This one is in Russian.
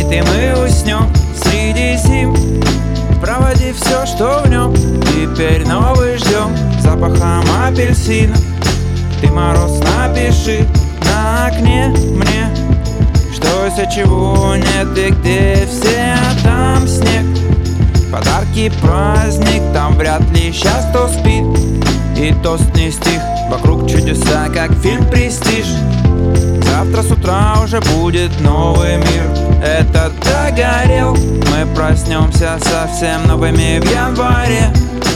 спит и мы уснем среди зим, проводив все, что в нем. Теперь новый ждем запахом апельсина. Ты, мороз, напиши на окне мне, что из-за чего нет и где все, а там снег. Подарки, праздник, там вряд ли сейчас кто спит. И тост не стих, вокруг чудеса, как фильм «Престиж». Завтра с утра уже будет новый мир. Этот догорел, мы проснемся совсем новыми в январе.